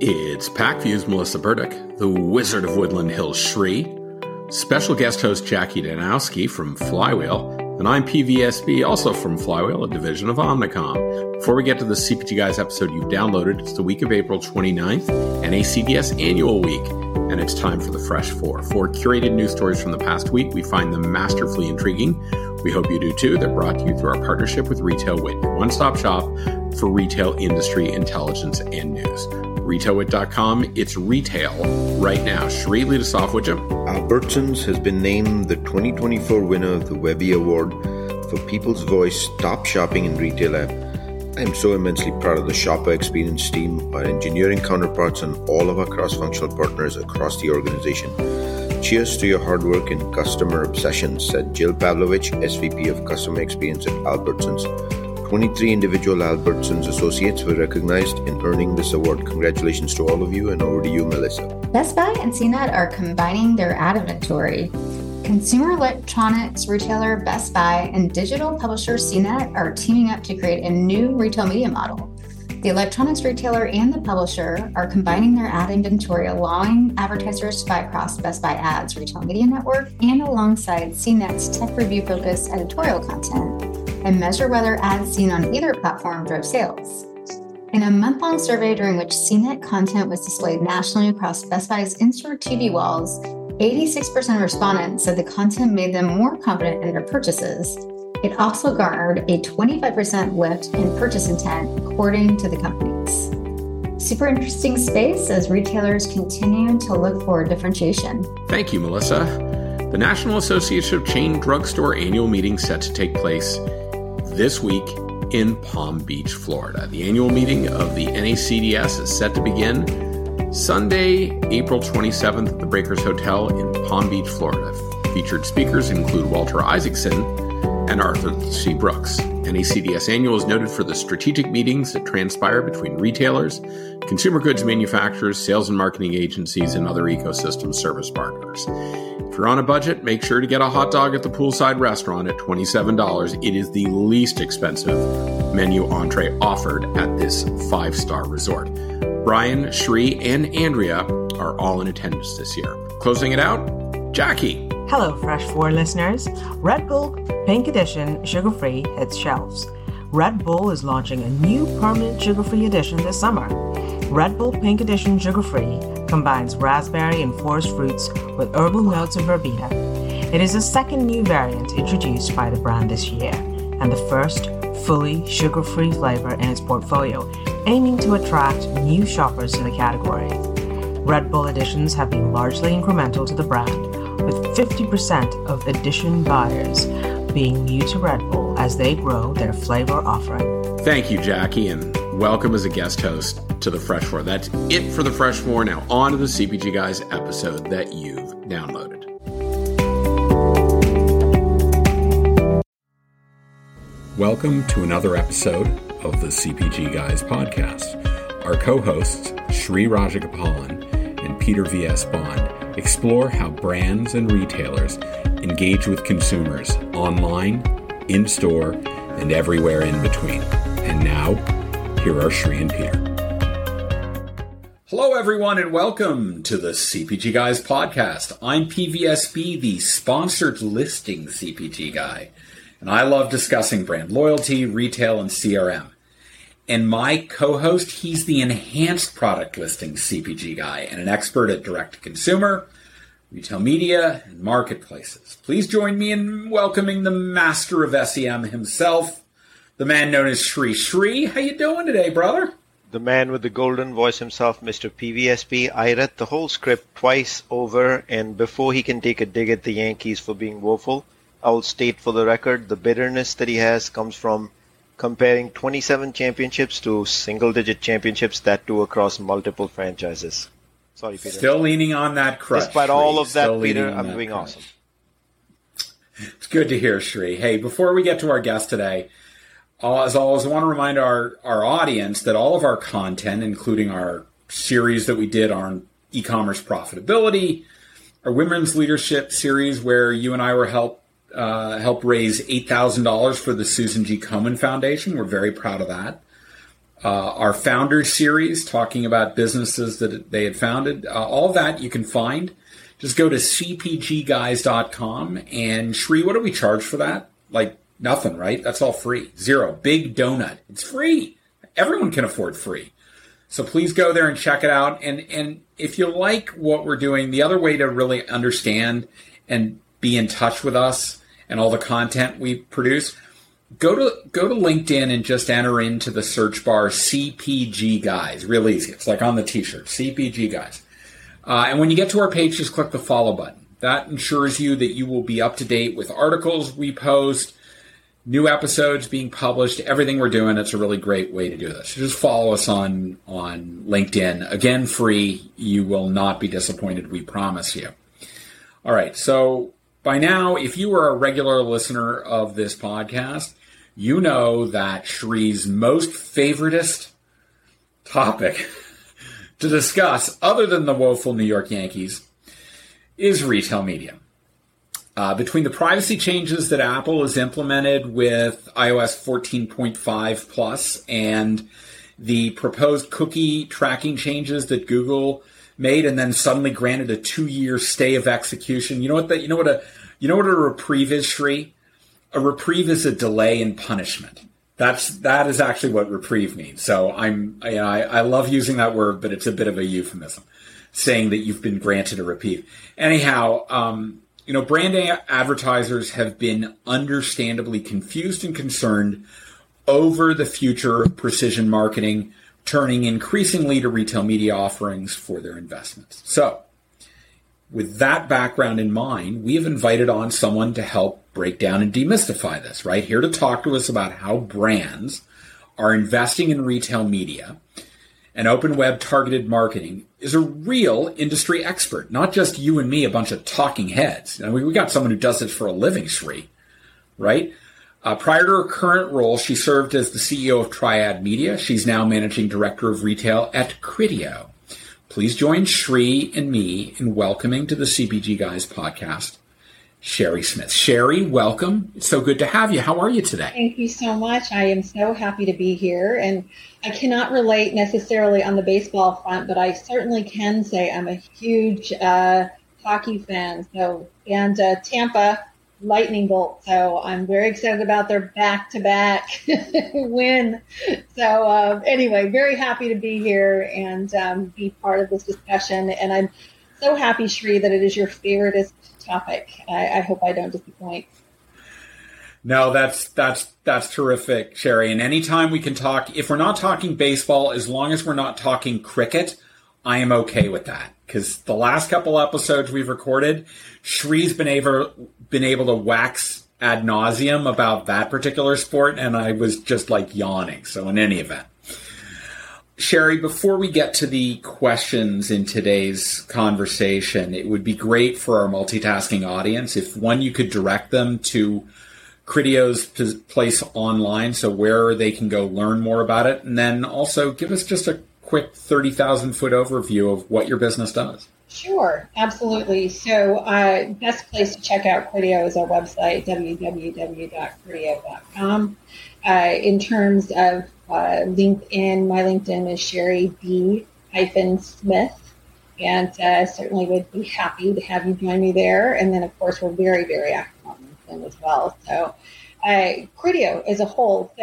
It's PacView's Melissa Burdick, the Wizard of Woodland Hills Shri, special guest host Jackie Danowski from Flywheel, and I'm PVSB, also from Flywheel, a division of Omnicom. Before we get to the CPG Guys episode you've downloaded, it's the week of April 29th, NACDS Annual Week, and it's time for the Fresh Four. Four curated news stories from the past week. We find them masterfully intriguing. We hope you do too. They're brought to you through our partnership with RetailWit, your one-stop shop for retail industry intelligence and news. RetailWit.com, it's retail right now. Shri, lead us off, would you? Albertsons has been named the 2024 winner of the Webby Award for People's Voice Top Shopping in Retail app. I am so immensely proud of the shopper experience team, our engineering counterparts, and all of our cross-functional partners across the organization. Cheers to your hard work and customer obsession, said Jill Pavlovich, SVP of Customer Experience at Albertsons. 23 individual Albertsons associates were recognized in earning this award. Congratulations to all of you, and over to you, Melissa. Best Buy and CNET are combining their ad inventory. Consumer electronics retailer Best Buy and digital publisher CNET are teaming up to create a new retail media model. The electronics retailer and the publisher are combining their ad inventory, allowing advertisers to buy across Best Buy Ads retail media network and alongside CNET's tech review-focused editorial content, and measure whether ads seen on either platform drove sales. In a month-long survey during which CNET content was displayed nationally across Best Buy's in-store TV walls, 86% of respondents said the content made them more confident in their purchases. It also garnered a 25% lift in purchase intent, according to the companies. Super interesting space as retailers continue to look for differentiation. Thank you, Melissa. The National Association of Chain Drugstore annual meeting set to take place this week in Palm Beach, Florida. The annual meeting of the NACDS is set to begin Sunday, April 27th at the Breakers Hotel in Palm Beach, Florida. Featured speakers include Walter Isaacson and Arthur C. Brooks. NACDS Annual is noted for the strategic meetings that transpire between retailers, consumer goods manufacturers, sales and marketing agencies, and other ecosystem service partners. If you're on a budget, make sure to get a hot dog at the poolside restaurant at $27. It is the least expensive menu entree offered at this five-star resort. Brian, Shri, and Andrea are all in attendance this year. Closing it out, Jackie. Hello, Fresh 4 listeners. Red Bull Pink Edition Sugar-Free hits shelves. Red Bull is launching a new permanent sugar-free edition this summer. Red Bull Pink Edition Sugar-Free combines raspberry and forest fruits with herbal notes of verbena. It is the second new variant introduced by the brand this year, and the first fully sugar-free flavor in its portfolio, aiming to attract new shoppers to the category. Red Bull editions have been largely incremental to the brand, with 50% of edition buyers being new to Red Bull as they grow their flavor offering. Thank you, Jackie, and welcome as a guest host to the Fresh Four. That's it for the Fresh Four. Now on to the CPG Guys episode that you've downloaded. Welcome to another episode of the CPG Guys podcast. Our co-hosts, Shri Rajagopalan and Peter V.S. Bond, explore how brands and retailers engage with consumers online, in-store, and everywhere in between. And now, here are Shri and Peter. Hello, everyone, and welcome to the CPG Guys podcast. I'm PVSB, the sponsored listing CPG guy, and I love discussing brand loyalty, retail, and CRM. And my co-host, he's the enhanced product listing CPG guy and an expert at direct-to-consumer, retail media, and marketplaces. Please join me in welcoming the master of SEM himself, the man known as Shri. Shri, how you doing today, brother? The man with the golden voice himself, Mr. PVSB. I read the whole script twice over, and before he can take a dig at the Yankees for being woeful, I'll state for the record, the bitterness that he has comes from comparing 27 championships to single-digit championships, that too across multiple franchises. Sorry, Peter. Still leaning on that crutch. Despite all of that, Peter, I'm doing awesome. It's good to hear, Shri. Hey, before we get to our guest today, as always, I want to remind our audience that all of our content, including our series that we did on e-commerce profitability, our women's leadership series where you and I were help raise $8,000 for the Susan G. Komen Foundation. We're very proud of that. our Founders series, talking about businesses that they had founded. All of that you can find. Just go to cpgguys.com. And Shri, what do we charge for that? Like nothing, right? That's all free. Zero. Big donut. It's free. Everyone can afford free. So please go there and check it out. And if you like what we're doing, the other way to really understand and be in touch with us and all the content we produce, go to LinkedIn and just enter into the search bar CPG Guys. Real easy. It's like on the t-shirt, CPG Guys. And when you get to our page, just click the follow button. That ensures you that you will be up to date with articles we post, new episodes being published, everything we're doing. It's a really great way to do this. So just follow us on LinkedIn. Again, free. You will not be disappointed, we promise you. All right. So by now, if you are a regular listener of this podcast, you know that Shri's most favoritist topic to discuss, other than the woeful New York Yankees, is retail media. Between the privacy changes that Apple has implemented with iOS 14.5 Plus and the proposed cookie tracking changes that Google made and then suddenly granted a 2-year stay of execution. You know what a reprieve is, Shri? A reprieve is a delay in punishment. That is actually what reprieve means. So I love using that word, but it's a bit of a euphemism, saying that you've been granted a reprieve. Anyhow, brand advertisers have been understandably confused and concerned over the future of precision marketing, turning increasingly to retail media offerings for their investments. So, with that background in mind, we have invited on someone to help break down and demystify this, right? Here to talk to us about how brands are investing in retail media and open web targeted marketing is a real industry expert, not just you and me, a bunch of talking heads. And we got someone who does this for a living, Shri, right? Prior to her current role, she served as the CEO of Triad Media. She's now managing director of retail at Criteo. Please join Shri and me in welcoming to the CPG Guys podcast, Sherry Smith. Sherry, welcome. It's so good to have you. How are you today? Thank you so much. I am so happy to be here. And I cannot relate necessarily on the baseball front, but I certainly can say I'm a huge hockey fan. And Tampa Lightning Bolt. So I'm very excited about their back-to-back win. So anyway, very happy to be here and be part of this discussion. And I'm so happy, Shri, that it is your favoriteest topic. I hope I don't disappoint. No, that's terrific, Sherry. And anytime we can talk, if we're not talking baseball, as long as we're not talking cricket, I am okay with that. Because the last couple episodes we've recorded, Shri's been able to wax ad nauseum about that particular sport, and I was just like yawning. So in any event, Sherry, before we get to the questions in today's conversation, it would be great for our multitasking audience if, one, you could direct them to Criteo's place online, so where they can go learn more about it, and then also give us just a quick 30,000-foot overview of what your business does. Sure, absolutely. So best place to check out Criteo is our website, www.criteo.com. In terms of LinkedIn, my LinkedIn is Sherry B-Smith, and certainly would be happy to have you join me there. And then, of course, we're very, very active on LinkedIn as well. So Criteo as a whole,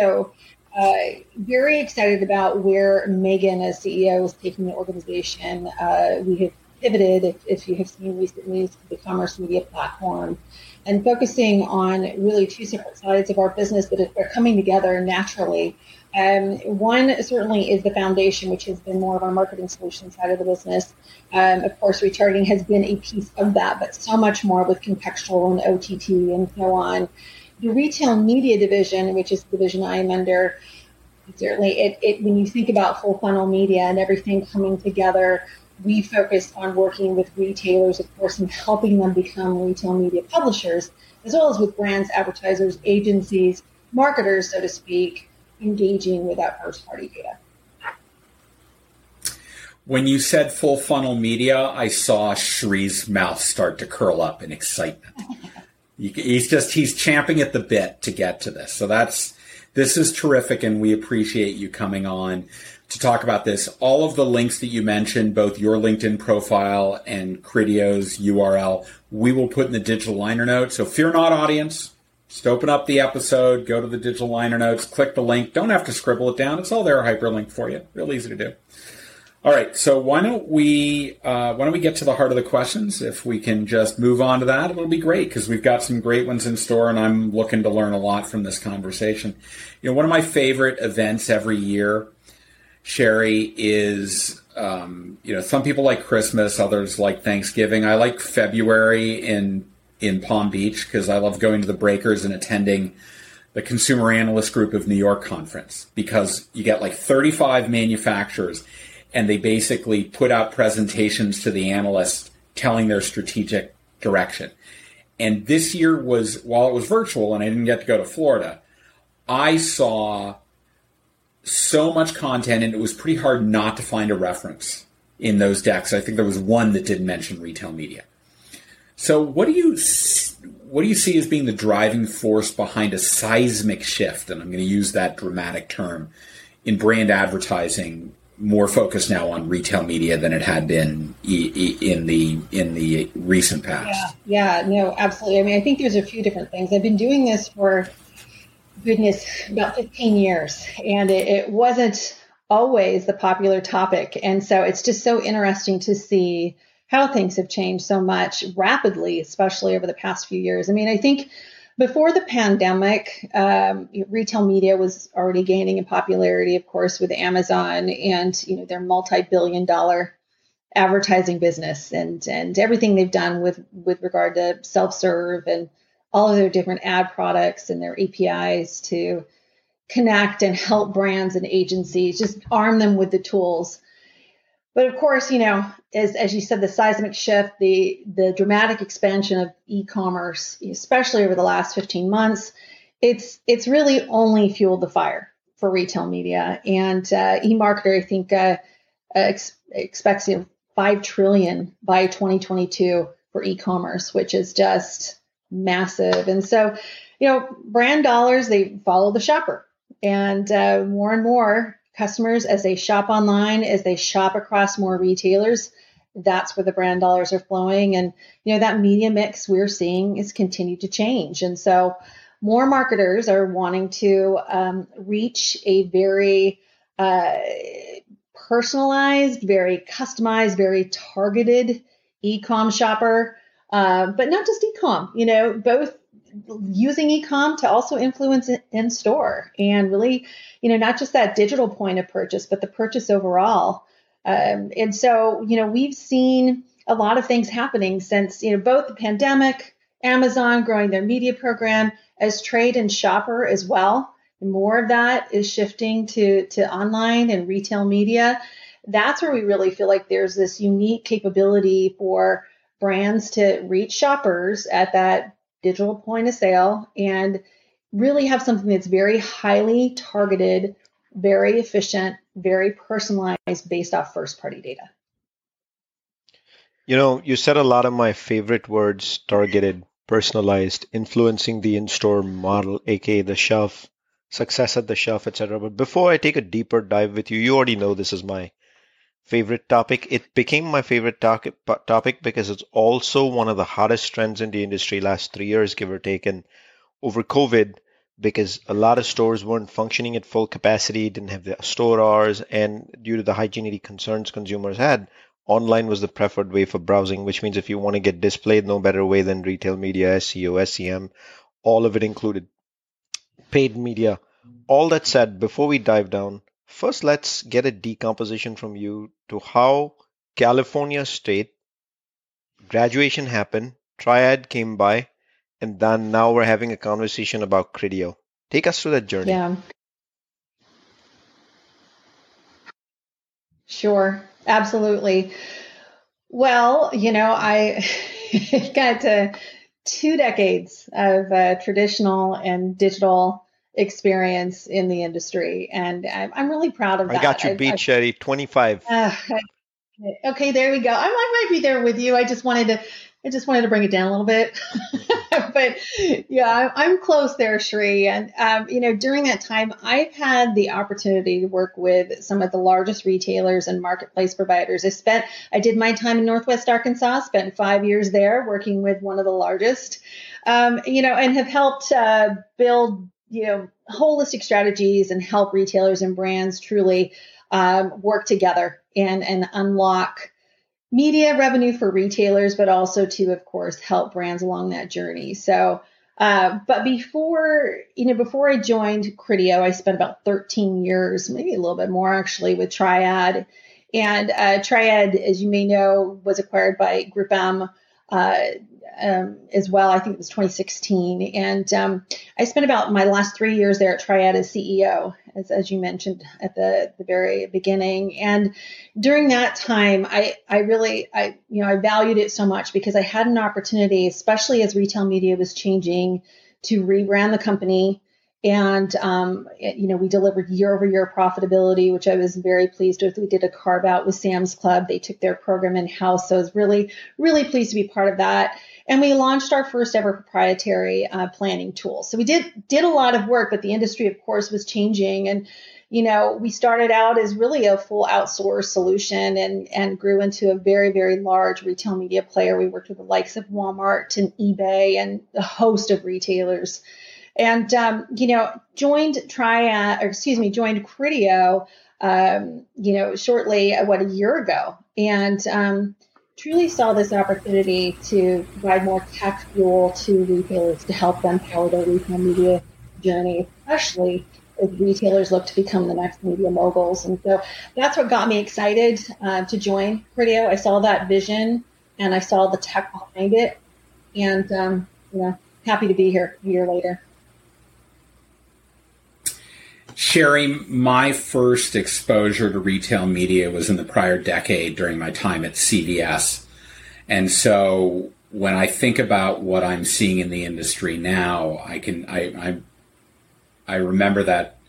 very excited about where Megan as CEO is taking the organization. We have pivoted, if you have seen recently, to the commerce media platform and focusing on really two separate sides of our business that are coming together naturally. One certainly is the foundation, which has been more of our marketing solution side of the business. Of course, retargeting has been a piece of that, but so much more with contextual and OTT and so on. The retail media division, which is the division I am under, certainly when you think about full funnel media and everything coming together, we focus on working with retailers, of course, and helping them become retail media publishers, as well as with brands, advertisers, agencies, marketers, so to speak, engaging with that first-party data. When you said full funnel media, I saw Shri's mouth start to curl up in excitement. He's champing at the bit to get to this. So that's This is terrific, and we appreciate you coming on to talk about this. All of the links that you mentioned, both your LinkedIn profile and Criteo's URL, we will put in the digital liner notes. So fear not, audience. Just open up the episode, go to the digital liner notes, click the link. Don't have to scribble it down. It's all there, hyperlink for you. Real easy to do. All right, so why don't we get to the heart of the questions? If we can just move on to that, it'll be great, because we've got some great ones in store, and I'm looking to learn a lot from this conversation. One of my favorite events every year, Sherry, is some people like Christmas, others like Thanksgiving. I like February in Palm Beach because I love going to the breakers and attending the Consumer Analyst Group of New York conference, because you get like 35 manufacturers, and they basically put out presentations to the analysts telling their strategic direction. And this year while it was virtual and I didn't get to go to Florida, I saw so much content, and it was pretty hard not to find a reference in those decks. I think there was one that didn't mention retail media. So what do you see as being the driving force behind a seismic shift, and I'm going to use that dramatic term, in brand advertising, more focused now on retail media than it had been in the recent past? Yeah, no, absolutely. I mean, I think there's a few different things. I've been doing this for, about 15 years, and it wasn't always the popular topic. And so it's just so interesting to see how things have changed so much rapidly, especially over the past few years. I mean, I think before the pandemic, retail media was already gaining in popularity, of course, with Amazon and their multi-billion-dollar advertising business and everything they've done with regard to self-serve and all of their different ad products and their APIs to connect and help brands and agencies, just arm them with the tools. But of course, as you said, the seismic shift, the dramatic expansion of e-commerce, especially over the last 15 months, it's really only fueled the fire for retail media. And eMarketer, I think, expects $5 trillion by 2022 for e-commerce, which is just massive. And so, brand dollars, they follow the shopper, and more customers, as they shop online, as they shop across more retailers, that's where the brand dollars are flowing. And, that media mix we're seeing is continued to change. And so more marketers are wanting to reach a very personalized, very customized, very targeted e-com shopper, but not just e-com, both using e-com to also influence it in store, and really, not just that digital point of purchase, but the purchase overall. And so, we've seen a lot of things happening since, both the pandemic, Amazon growing their media program, as trade and shopper as well. And more of that is shifting to online and retail media. That's where we really feel like there's this unique capability for brands to reach shoppers at that digital point of sale and really have something that's very highly targeted, very efficient, very personalized, based off first-party data. You said a lot of my favorite words: targeted, personalized, influencing the in-store model, aka the shelf, success at the shelf, etc. But before I take a deeper dive with you, you already know this is my favorite topic. It became my favorite topic because it's also one of the hottest trends in the industry last 3 years, give or take. And over COVID, because a lot of stores weren't functioning at full capacity, didn't have the store hours, and due to the hygienic concerns consumers had, online was the preferred way for browsing, which means if you want to get displayed, no better way than retail media, SEO, SEM, all of it included, paid media. All that said, before we dive down, first, let's get a decomposition from you to how California State graduation happened, Triad came by, and then now we're having a conversation about Criteo. Take us through that journey. Yeah. Sure. Absolutely. Well, I got 2 decades of traditional and digital experience in the industry, and I'm really proud of that. I got you beat, Sherry. 25. Okay, there we go. I might be there with you. I just wanted I just wanted to bring it down a little bit. But yeah, I'm close there, Sheree. And, during that time, I've had the opportunity to work with some of the largest retailers and marketplace providers. I did my time in Northwest Arkansas, spent 5 years there working with one of the largest, and have helped build, holistic strategies and help retailers and brands truly work together and unlock media revenue for retailers, but also to, of course, help brands along that journey. So, but before I joined Criteo, I spent about 13 years, maybe a little bit more actually, with Triad. And Triad, as you may know, was acquired by GroupM as well. I think it was 2016. And I spent about my last 3 years there at Triad as CEO, as you mentioned at the very beginning. And during that time, I valued it so much because I had an opportunity, especially as retail media was changing, to rebrand the company. And, we delivered year-over-year profitability, which I was very pleased with. We did a carve out with Sam's Club. They took their program in-house. So I was really, really pleased to be part of that. And we launched our first ever proprietary planning tool. So we did a lot of work, but the industry, of course, was changing. And, we started out as really a full outsourced solution and grew into a very, very large retail media player. We worked with the likes of Walmart and eBay and a host of retailers. And, joined Criteo, shortly, a year ago. And, truly saw this opportunity to provide more tech fuel to retailers to help them power their retail media journey, especially as retailers look to become the next media moguls. And so that's what got me excited to join Criteo. I saw that vision and I saw the tech behind it, and happy to be here a year later. Sherry, my first exposure to retail media was in the prior decade during my time at CVS. And so when I think about what I'm seeing in the industry now, I remember that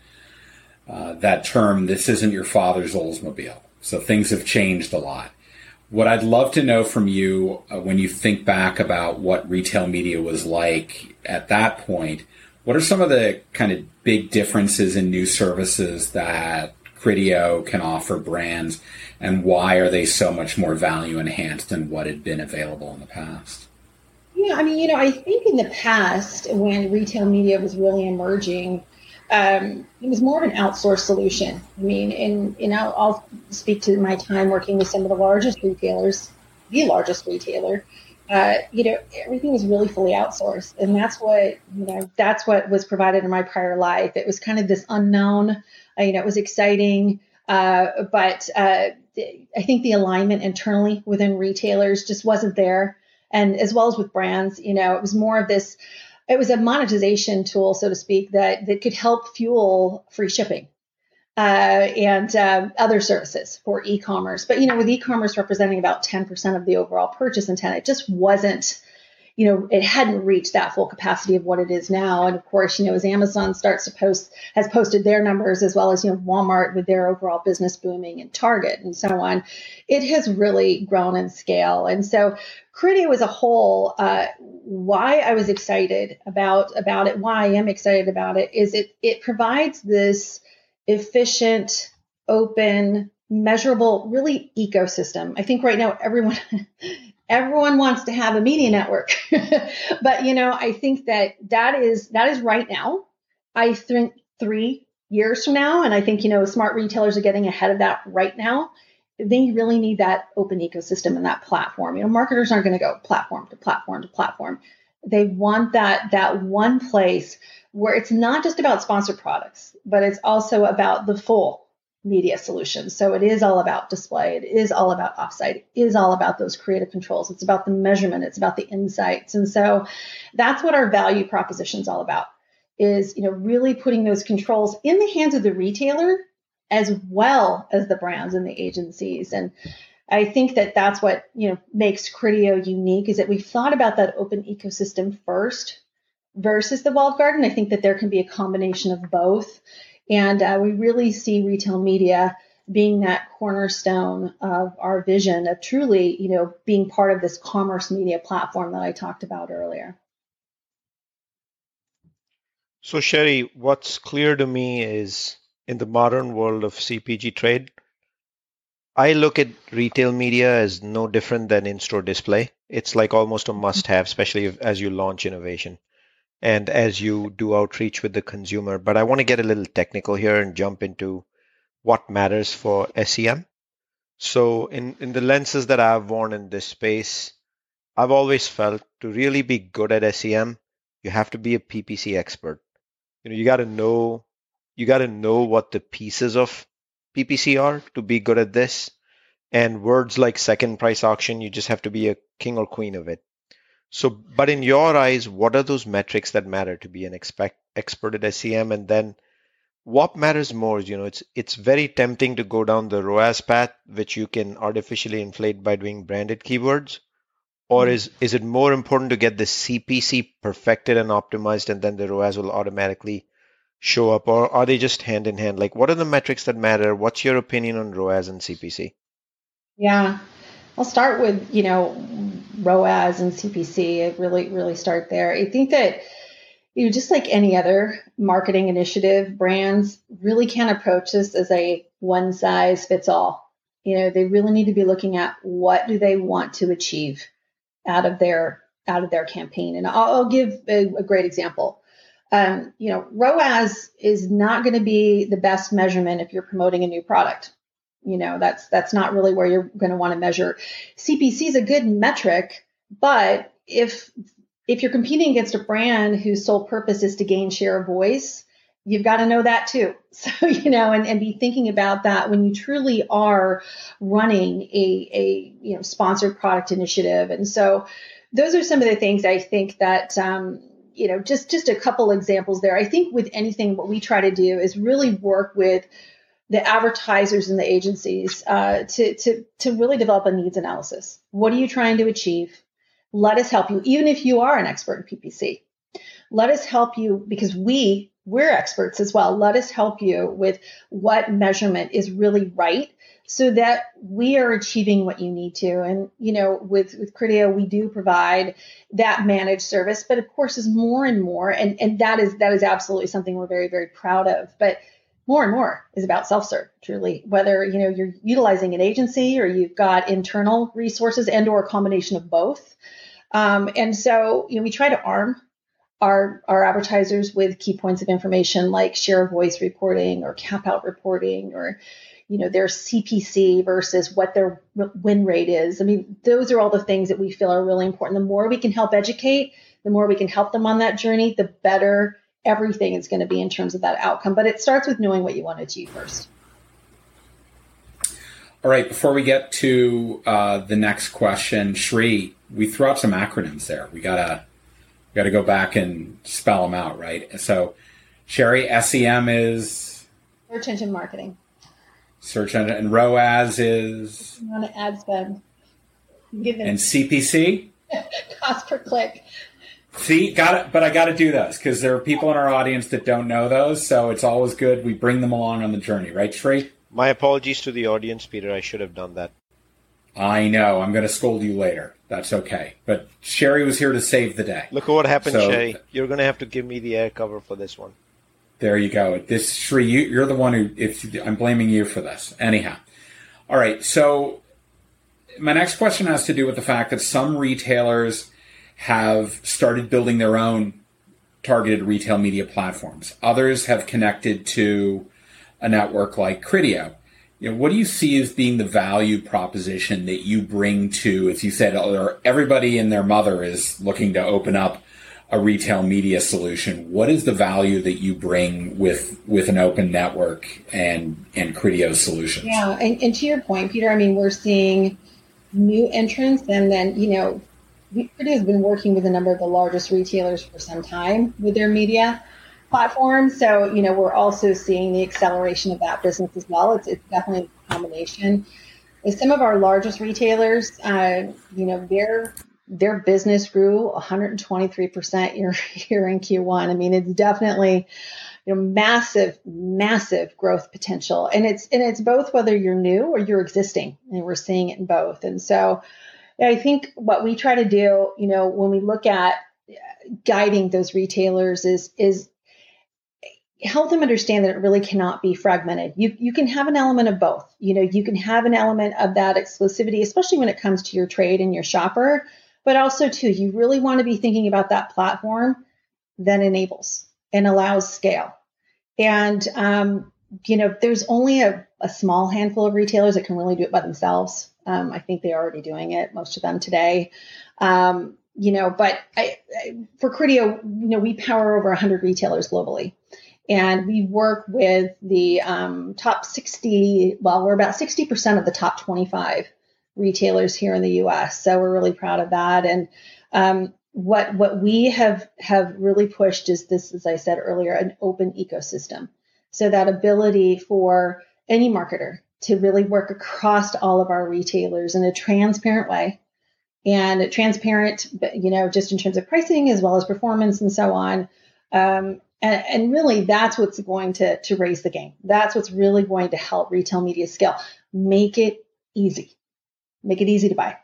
term, this isn't your father's Oldsmobile. So things have changed a lot. What I'd love to know from you when you think back about what retail media was like at that point, what are some of the kind of big differences in new services that Criteo can offer brands, and why are they so much more value enhanced than what had been available in the past? Yeah, I think in the past when retail media was really emerging, it was more of an outsourced solution. I'll speak to my time working with some of the largest retailers, the largest retailer. Everything was really fully outsourced. And that's what was provided in my prior life. It was kind of this unknown, it was exciting. But I think the alignment internally within retailers just wasn't there. And as well as with brands, it was more of this, it was a monetization tool, so to speak, that could help fuel free shipping. And other services for e-commerce. But, with e-commerce representing about 10% of the overall purchase intent, it just wasn't, it hadn't reached that full capacity of what it is now. And of course, as Amazon has posted their numbers, as well as, Walmart with their overall business booming, and Target and so on, it has really grown in scale. And so Criteo as a whole, why I was excited about it, why I am excited about it, is it provides this efficient, open, measurable, really ecosystem. I think right now everyone wants to have a media network, but I think that is right now. I think 3 years from now, and I think smart retailers are getting ahead of that right now. They really need that open ecosystem and that platform. Marketers aren't going to go platform to platform to platform. They want that one place where it's not just about sponsored products, but it's also about the full media solution. So it is all about display. It is all about offsite. It is all about those creative controls. It's about the measurement. It's about the insights. And so that's what our value proposition is all about, is, really putting those controls in the hands of the retailer as well as the brands and the agencies. And I think that's what, makes Criteo unique, is that we've thought about that open ecosystem first versus the walled garden. I think that there can be a combination of both. And we really see retail media being that cornerstone of our vision of truly, being part of this commerce media platform that I talked about earlier. So Sherry, what's clear to me is in the modern world of CPG trade, I look at retail media as no different than in-store display. It's like almost a must-have, especially as you launch innovation and as you do outreach with the consumer. But I want to get a little technical here and jump into what matters for SEM. So in the lenses that I've worn in this space, I've always felt to really be good at SEM, you have to be a PPC expert. You got to know what the pieces of PPC are to be good at this. And words like second price auction, you just have to be a king or queen of it. So, but in your eyes, what are those metrics that matter to be an expert at SEM? And then what matters more is, it's very tempting to go down the ROAS path, which you can artificially inflate by doing branded keywords. Or is it more important to get the CPC perfected and optimized, and then the ROAS will automatically show up? Or are they just hand in hand? Like, what are the metrics that matter? What's your opinion on ROAS and CPC? Yeah, I'll start with, ROAS and CPC. Really start there. I think that, just like any other marketing initiative, brands really can't approach this as a one size fits all. They really need to be looking at what do they want to achieve out of their campaign. And I'll give a great example. ROAS is not going to be the best measurement if you're promoting a new product. That's not really where you're going to want to measure. CPC is a good metric, but if you're competing against a brand whose sole purpose is to gain share of voice, you've got to know that too. So, and be thinking about that when you truly are running a sponsored product initiative. And so those are some of the things I think that, just a couple examples there. I think with anything, what we try to do is really work with the advertisers and the agencies to really develop a needs analysis. What are you trying to achieve? Let us help you, even if you are an expert in PPC. Let us help you because we're experts as well. Let us help you with what measurement is really right so that we are achieving what you need to. And, with Criteo, we do provide that managed service, but of course is more and more. And that is absolutely something we're very, very proud of. But more and more is about self-serve, truly, whether, you're utilizing an agency or you've got internal resources and or a combination of both. And so, we try to arm our advertisers with key points of information like share of voice reporting or cap out reporting or, their CPC versus what their win rate is. I mean, those are all the things that we feel are really important. The more we can help educate, the more we can help them on that journey, the better everything is going to be in terms of that outcome. But it starts with knowing what you want to achieve first. All right. Before we get to the next question, Shri, we threw out some acronyms there. We gotta go back and spell them out, right? So, Sherry, SEM is search engine marketing. Search engine, and ROAS is on ad spend. And CPC, cost per click. See, got it. But I got to do those because there are people in our audience that don't know those. So it's always good we bring them along on the journey, right, Shri? My apologies to the audience, Peter. I should have done that. I know. I'm going to scold you later. That's okay. But Sherry was here to save the day. Look at what happened, Sherry. You're going to have to give me the air cover for this one. There you go. This Shri, you're the one who. I'm blaming you for this. Anyhow, all right. So my next question has to do with the fact that some retailers have started building their own targeted retail media platforms. Others have connected to a network like Criteo. What do you see as being the value proposition that you bring to, as you said, everybody and their mother is looking to open up a retail media solution? What is the value that you bring with an open network and Criteo solutions? Yeah, and to your point, Peter, we're seeing new entrants, and then, Criteo has been working with a number of the largest retailers for some time with their media platform. So, we're also seeing the acceleration of that business as well. It's definitely a combination. As some of our largest retailers, their business grew 123% year in Q1. It's definitely, massive, massive growth potential. And it's both whether you're new or you're existing, and we're seeing it in both. And so I think what we try to do, when we look at guiding those retailers is help them understand that it really cannot be fragmented. You can have an element of both. You can have an element of that exclusivity, especially when it comes to your trade and your shopper, but also too, you really want to be thinking about that platform that enables and allows scale. And, there's only a small handful of retailers that can really do it by themselves. I think they're already doing it, most of them today. But for Criteo, we power over 100 retailers globally. And we work with the top 60, we're about 60% of the top 25 retailers here in the U.S. So we're really proud of that. And what we have really pushed is this, as I said earlier, an open ecosystem. So that ability for any marketer to really work across all of our retailers in a transparent way, and transparent, just in terms of pricing as well as performance and so on. And really, that's what's going to raise the game. That's what's really going to help retail media scale. Make it easy. Make it easy to buy.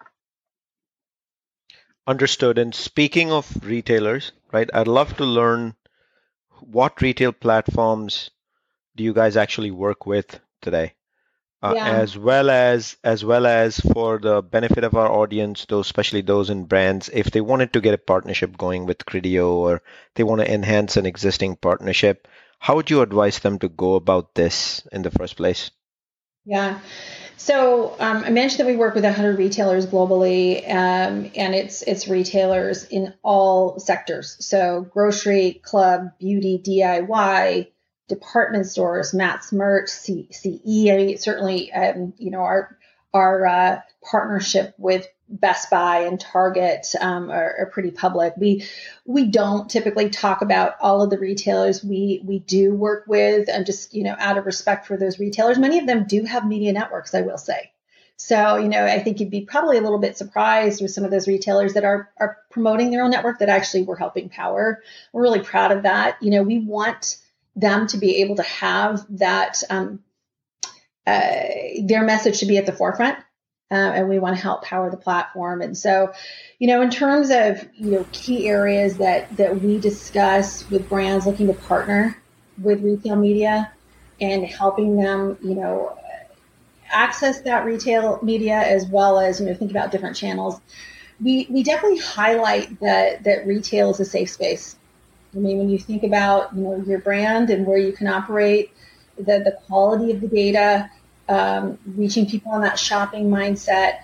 Understood. And speaking of retailers, right, I'd love to learn what retail platforms do you guys actually work with today? As well as for the benefit of our audience, especially those in brands, if they wanted to get a partnership going with Criteo or they want to enhance an existing partnership, how would you advise them to go about this in the first place? Yeah. So I mentioned that we work with 100 retailers globally, and it's retailers in all sectors. So grocery, club, beauty, DIY, department stores, mass merch, CE. I mean, certainly, our partnership with Best Buy and Target are pretty public. We don't typically talk about all of the retailers we do work with, and just, out of respect for those retailers, many of them do have media networks, I will say. So, I think you'd be probably a little bit surprised with some of those retailers that are promoting their own network that actually we're helping power. We're really proud of that. We want them to be able to have that, their message to be at the forefront. And we want to help power the platform. And so, in terms of, key areas that we discuss with brands looking to partner with retail media and helping them, access that retail media, as well as, think about different channels, we definitely highlight that retail is a safe space. I mean, when you think about, your brand and where you can operate, the quality of the data, reaching people on that shopping mindset,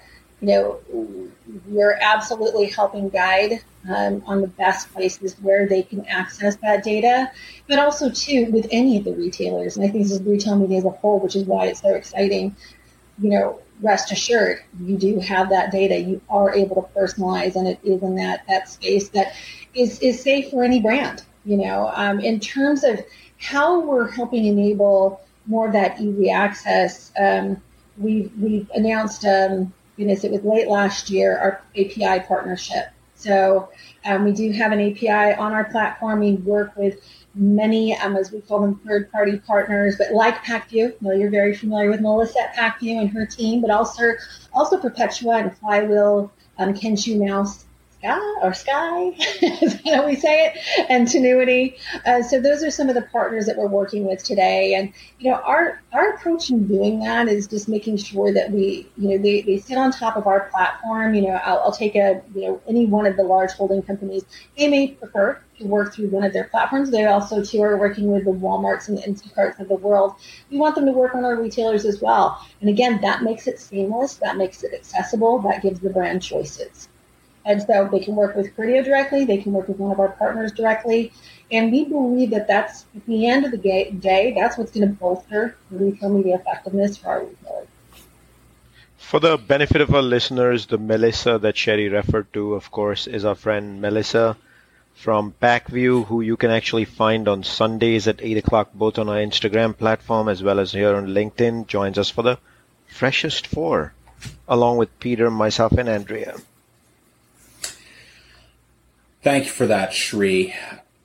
we're absolutely helping guide on the best places where they can access that data, but also too with any of the retailers. And I think this is retail media as a whole, which is why it's so exciting. Rest assured, you do have that data. You are able to personalize, and it is in that space that is safe for any brand. In terms of how we're helping enable more of that easy access, we've announced, it was late last year, our API partnership. So we do have an API on our platform. We work with many, as we call them, third-party partners, but like Pacvue. You're very familiar with Melissa at Pacvue and her team, but also Perpetua and Flywheel, Kenshu Mouse, Sky, is that how we say it? And Tenuity. So those are some of the partners that we're working with today. And, our approach in doing that is just making sure that we, they sit on top of our platform. I'll take any one of the large holding companies. They may prefer to work through one of their platforms. They also, too, are working with the Walmarts and the Instacarts of the world. We want them to work on our retailers as well. And again, that makes it seamless. That makes it accessible. That gives the brand choices. And so they can work with Criteo directly. They can work with one of our partners directly. And we believe that that's, at the end of the day, that's what's going to bolster the retail media effectiveness for our retailers. For the benefit of our listeners, the Melissa that Sherry referred to, of course, is our friend Melissa from Pacvue, who you can actually find on Sundays at 8 o'clock, both on our Instagram platform as well as here on LinkedIn. Joins us for the Freshest Four, along with Peter, myself, and Andrea. Thank you for that, Shri.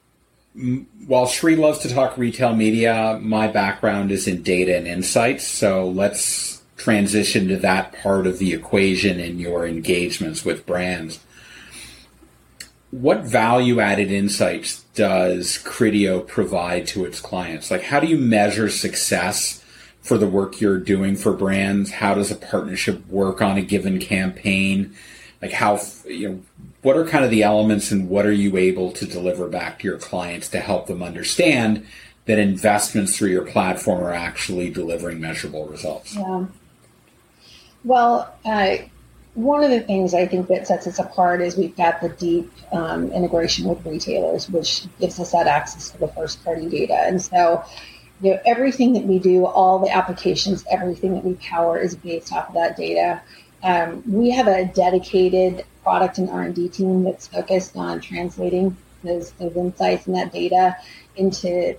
while Sri loves to talk retail media, my background is in data and insights. So let's transition to that part of the equation in your engagements with brands. What value-added insights does Criteo provide to its clients? Like, how do you measure success for the work you're doing for brands? How does a partnership work on a given campaign? Like, what are kind of the elements, and what are you able to deliver back to your clients to help them understand that investments through your platform are actually delivering measurable results? Yeah. Well, one of the things I think that sets us apart is we've got the deep integration with retailers, which gives us that access to the first-party data. And so, everything that we do, all the applications, everything that we power is based off of that data. We have a dedicated product and R&D team that's focused on translating those insights and that data into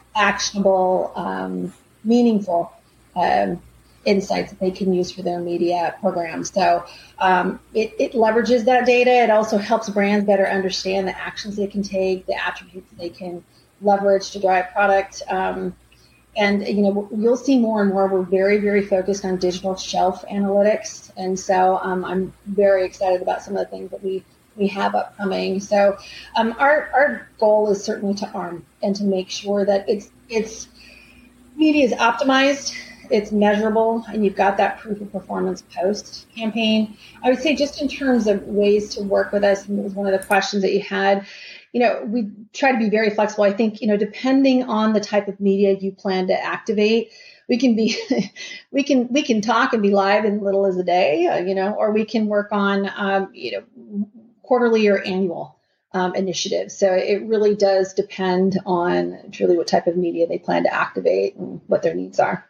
actionable, meaningful insights that they can use for their media programs. So it leverages that data. It also helps brands better understand the actions they can take, the attributes they can leverage to drive product. And, you'll see more and more, we're very, very focused on digital shelf analytics. And so I'm very excited about some of the things that we have upcoming. So our goal is certainly to arm and to make sure that it's media is optimized, it's measurable, and you've got that proof of performance post campaign. I would say just in terms of ways to work with us, and it was one of the questions that you had, we try to be very flexible. I think, depending on the type of media you plan to activate, we can be, we can talk and be live in little as a day, or we can work on, quarterly or annual initiatives. So it really does depend on truly what type of media they plan to activate and what their needs are.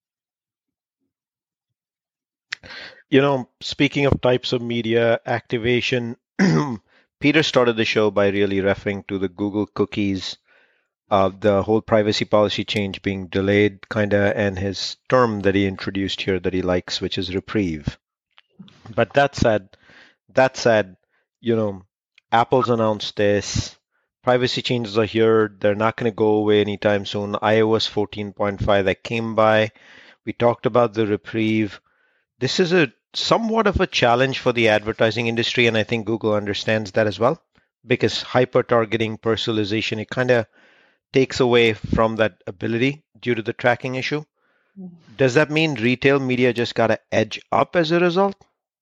Speaking of types of media activation, Peter started the show by really referring to the Google cookies, the whole privacy policy change being delayed, and his term that he introduced here that he likes, which is reprieve. But that said, Apple's announced this. Privacy changes are here. They're not going to go away anytime soon. iOS 14.5 that came by. We talked about the reprieve. This is somewhat of a challenge for the advertising industry, and I think Google understands that as well, because hyper-targeting, personalization, it kind of takes away from that ability due to the tracking issue. Does that mean retail media just got to edge up as a result?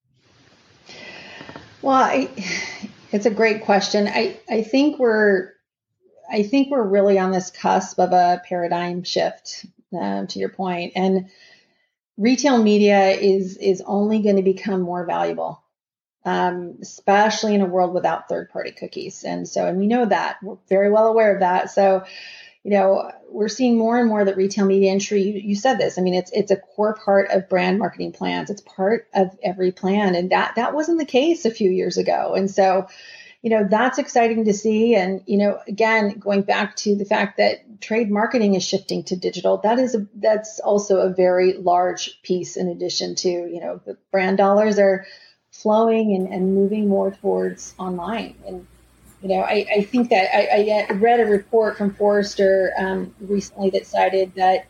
Well, it's a great question. I think we're really on this cusp of a paradigm shift, to your point, and retail media is only going to become more valuable, especially in a world without third-party cookies. And we know that. We're very well aware of that. So, we're seeing more and more that retail media entry, you said this, it's a core part of brand marketing plans. It's part of every plan. And that wasn't the case a few years ago. And so, that's exciting to see. And, again, going back to the fact that trade marketing is shifting to digital, that's also a very large piece in addition to, the brand dollars are flowing and moving more towards online. And, I think that I read a report from Forrester recently that cited that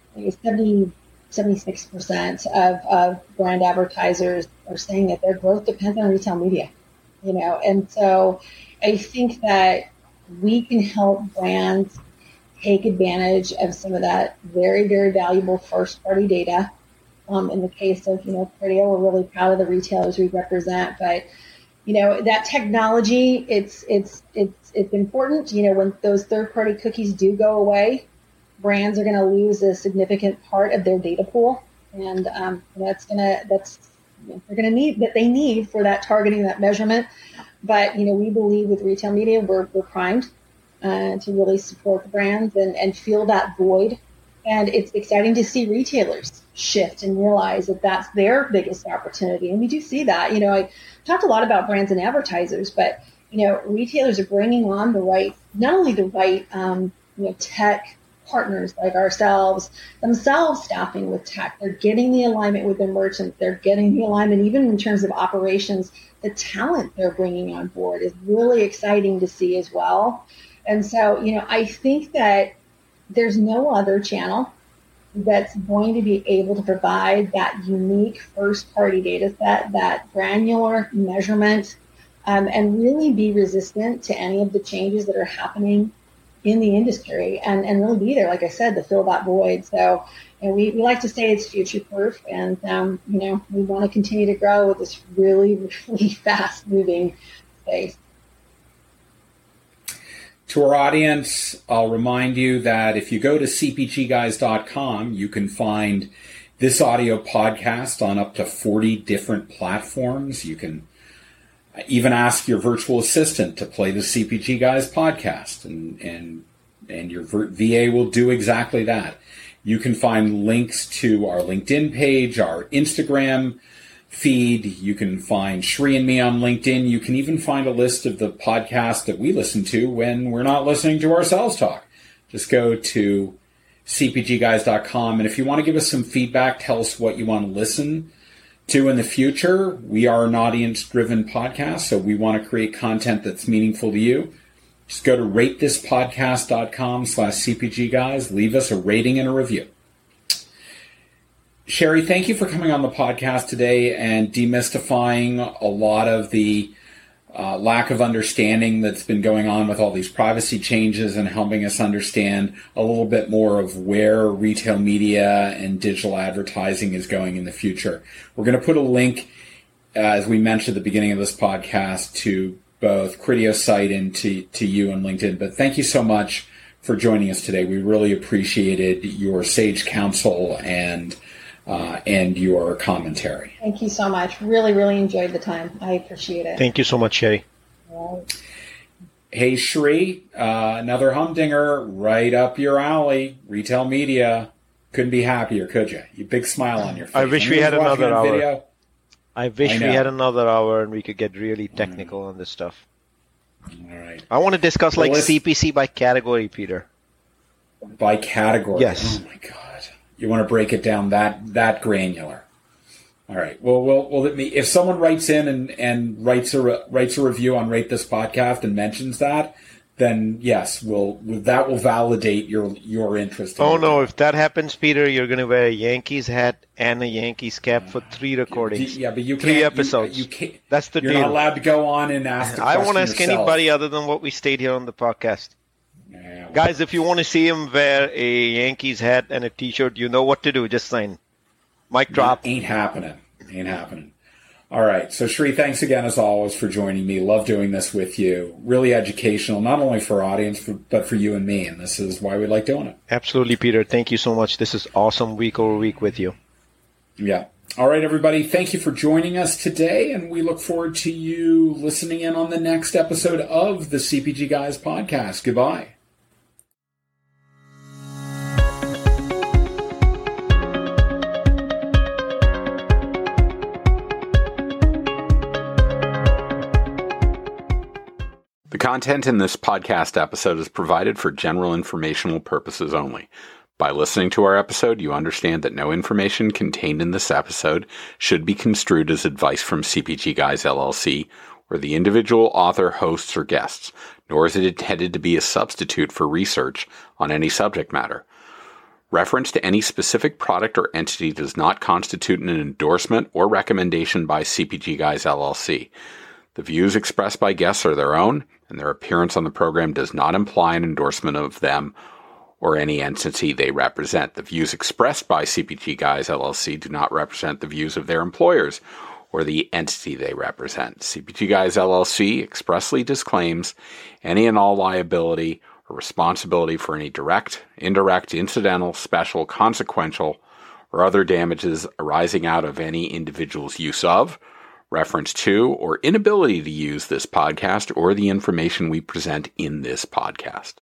76% of brand advertisers are saying that their growth depends on retail media. And so I think that we can help brands take advantage of some of that very, very valuable first-party data. In the case of, Criteo, we're really proud of the retailers we represent, but, that technology, it's important. When those third-party cookies do go away, brands are going to lose a significant part of their data pool, and they're going to need that they need for that targeting, that measurement. But, we believe with retail media, we're primed to really support the brands and fill that void. And it's exciting to see retailers shift and realize that that's their biggest opportunity. And we do see that. I talked a lot about brands and advertisers, but, retailers are bringing on not only the right, tech partners like ourselves, themselves staffing with tech. They're getting the alignment with their merchants. They're getting the alignment even in terms of operations. The talent they're bringing on board is really exciting to see as well. And so, I think that there's no other channel that's going to be able to provide that unique first-party data set, that granular measurement, and really be resistant to any of the changes that are happening in the industry, and really be there, like I said, to fill that void. So, we like to say it's future-proof, and we want to continue to grow with this really, really fast-moving space. To our audience, I'll remind you that if you go to cpgguys.com, you can find this audio podcast on up to 40 different platforms. You can even ask your virtual assistant to play the CPG Guys podcast, and your VA will do exactly that. You can find links to our LinkedIn page, our Instagram feed. You can find Sri and me on LinkedIn. You can even find a list of the podcasts that we listen to when we're not listening to ourselves talk. Just go to cpgguys.com. And if you want to give us some feedback, tell us what you want to listen to in the future. We are an audience-driven podcast, so we want to create content that's meaningful to you. Just go to ratethispodcast.com/cpgguys. Leave us a rating and a review. Sherry, thank you for coming on the podcast today and demystifying a lot of the lack of understanding that's been going on with all these privacy changes, and helping us understand a little bit more of where retail media and digital advertising is going in the future. We're going to put a link, as we mentioned at the beginning of this podcast, to both Criteo's site and to you on LinkedIn. But thank you so much for joining us today. We really appreciated your sage counsel and your commentary. Thank you so much. Really, really enjoyed the time. I appreciate it. Thank you so much, Sherry. Right. Hey, Sri, another humdinger right up your alley. Retail media. Couldn't be happier, could you? You big smile on your face. I wish we had another hour. Video. I wish we had another hour and we could get really technical on this stuff. All right. I want to discuss CPC by category, Peter. By category? Yes. Oh, my God. You want to break it down that granular? All right. Well, if someone writes in and writes a review on Rate This Podcast and mentions that, then yes, that will validate your interest. No! If that happens, Peter, you're going to wear a Yankees hat and a Yankees cap for 3 recordings. Yeah, but you can't. 3 episodes. You can't. That's the deal. deal. You're not allowed to go on and ask. I won't ask anybody other than what we state here on the podcast. Yeah, well, guys, if you want to see him wear a Yankees hat and a T-shirt, you know what to do. Just sign. Mic drop. Ain't happening. All right. So, Sri, thanks again, as always, for joining me. Love doing this with you. Really educational, not only for our audience, but for you and me. And this is why we like doing it. Absolutely, Peter. Thank you so much. This is awesome week over week with you. Yeah. All right, everybody. Thank you for joining us today. And we look forward to you listening in on the next episode of the CPG Guys podcast. Goodbye. The content in this podcast episode is provided for general informational purposes only. By listening to our episode, you understand that no information contained in this episode should be construed as advice from CPG Guys LLC or the individual author, hosts, or guests, nor is it intended to be a substitute for research on any subject matter. Reference to any specific product or entity does not constitute an endorsement or recommendation by CPG Guys LLC. The views expressed by guests are their own, and their appearance on the program does not imply an endorsement of them or any entity they represent. The views expressed by CPG Guys LLC do not represent the views of their employers or the entity they represent. CPG Guys LLC expressly disclaims any and all liability or responsibility for any direct, indirect, incidental, special, consequential, or other damages arising out of any individual's use of, reference to, or inability to use this podcast or the information we present in this podcast.